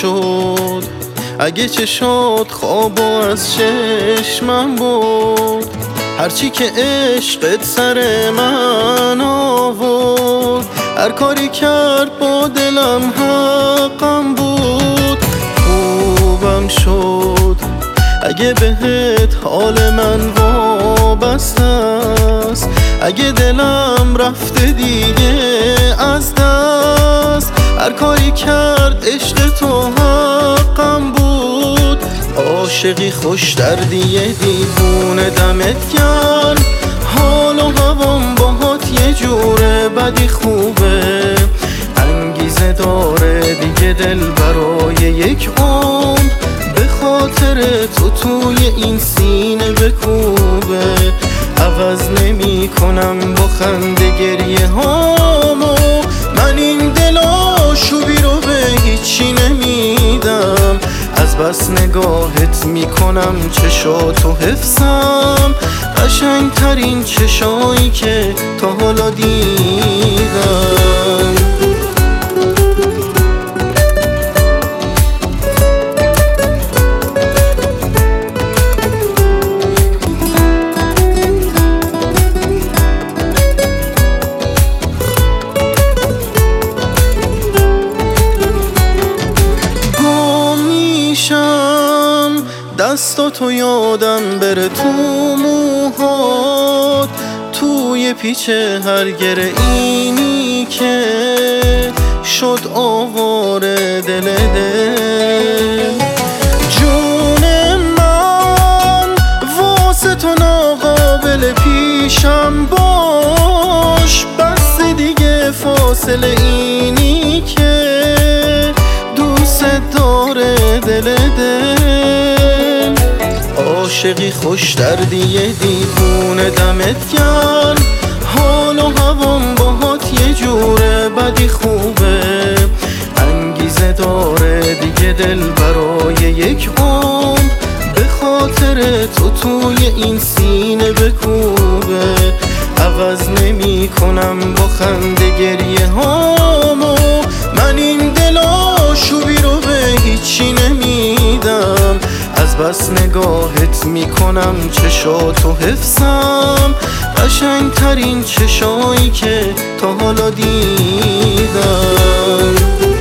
شد اگه چشات خوابو از چشمم بود، هرچی که عشقت سر من آورد، هر کاری کرد با دلم حقم بود. خوبم شد اگه بهت حال من وابسته است، اگه دلم رفته دیگه از دست، هر کاری کرد عشق تو حقم بود. عاشقی خوش دردی دیوونه دمت گرم، حال و هوام باهات یه جوره بدی خوبه، انگیزه داره دیگه دل برای یک عمر به خاطر تو توی این سینه بکوبه. عوض نمی کنم با خنده گریه هامو، من این دل آشوبی رو به هیچی نمیدم، از بس نگاهت میکنم چشاتو حفظم، قشنگترین چشایی که تا حالا دیدم. دستاتو یادم بره تو موهات، توی پیچ هر گره اینی که شد آواره دل جون من، واسه تو ناقابل پیشم باش، بس دیگه فاصله اینی که دوست داره دل عاشقی خوش دردی دیوونه دمت گرم، حال و هوام باهات یه جوره بدی خوبه، انگیزه داره دیگه دل برای یک عمر به خاطر تو توی این سینه بکوبه. عوض نمی کنم با خنده گریه هامو، من این دل آشوبی رو به هیچی نمیدم، از بس نگاهت میکنم چشاتو حفظم، قشنگترین چشایی که تا حالا دیدم.